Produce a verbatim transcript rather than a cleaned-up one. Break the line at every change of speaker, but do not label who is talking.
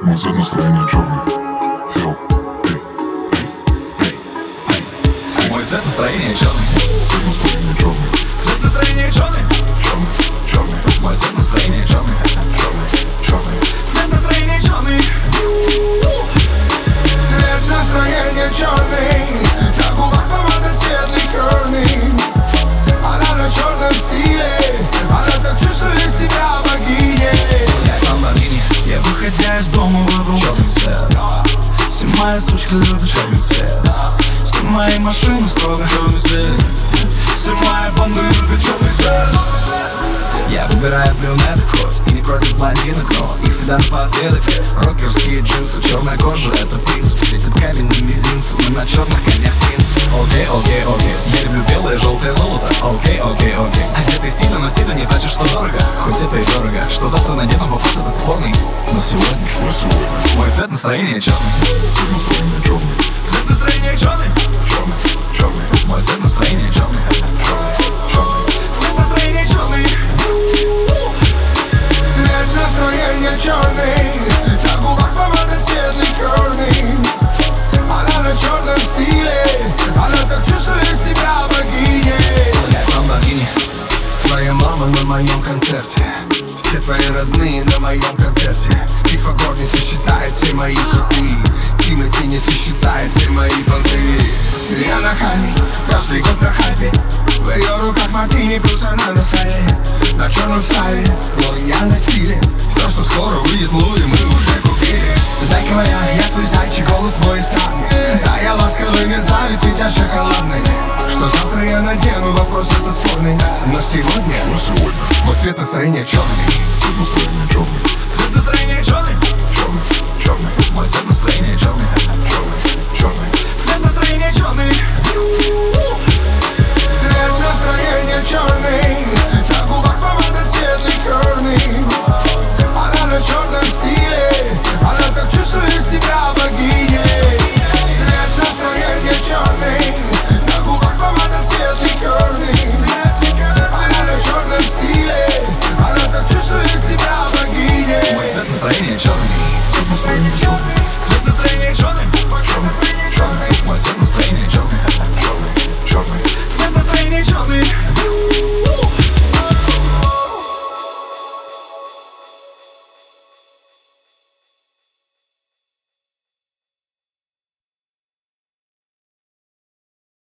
Мой цвет настроения черный. Фил, эй, эй, эй, эй.
Мой цвет настроения черный.
Цвет настроения черный.
Цвет настроения черный.
Черный, черный.
Мой цвет настроения черный.
Черный, черный.
Цвет настроения черный.
Цвет настроения черный. На губах помада цвет ликерный. Она на черном стиле. Она так чувствует себя богиней.
Я там богиня. Я выходя из дома выбрал черный цвет. Все мои сучки любят черный цвет. Все мои машины строго черный цвет. Все мои банды любят черный цвет. Я выбираю брюнеток хоть и не против блондинок, но их всегда напоследок. Рокерские джинсы, черная кожа, это принцип. Светит каменным мизинцем, мы на черных конях принцип. Окей, окей, окей, я люблю белое, желтое золото. Окей, окей, окей. Одетый стильно, но стильно не значит, что дорого. Хоть это и дорого, что завтра надену, вопрос этот спорный. Но сегодня,
Но сегодня
мой цвет настроения черный.
цвет настроения черный.
Цвет настроения черный.
Черный, черный.
Мой цвет настроения черный.
Черный, черный.
Цвет настроения черный.
Цвет настроения черный. На губах помада цвет ликерный. Она на черном стиле. Она так чувствует себя богиней.
Я там богиня.
Твоя мама на моем концерте. Все твои родные на моем концерте. Пифагор не сосчитает все мои хиты. Тимати не сосчитает все мои понты. Я нахальный, каждый год на хайпе. В ее руках мартини, плюс она на столе. На черном стайле, лояльно стиле. Все, что скоро выйдет Луи, мы уже купили. Зайка моя, я твой зайчик, голос мой странный. Да, я ласковый мерзавец, ведь я шоколадный. Что завтра я надену, вопрос этот спорный. Но сегодня,
Но сегодня
мой цвет настроения черный.
цвет настроения черный.
Цвет настроения черный.
Черный, черный.
Мой цвет настроения черный.
Черный, черный.
Цвет настроения черный.
Цвет настроения